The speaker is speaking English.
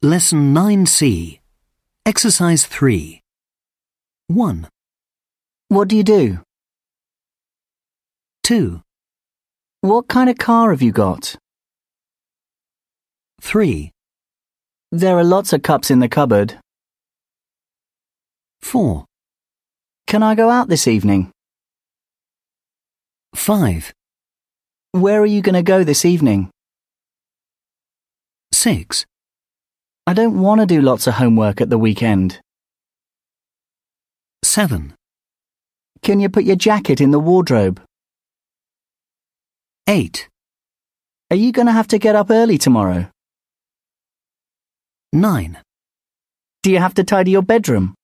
Lesson 9C. Exercise 3. 1, What do you do? 2, What kind of car have you got? 3, There are lots of cups in the cupboard. 4, Can I go out this evening? 5, Where are you going to go this evening? 6, I don't want to do lots of homework at the weekend. 7, Can you put your jacket in the wardrobe? 8, Are you going to have to get up early tomorrow? 9. Do you have to tidy your bedroom?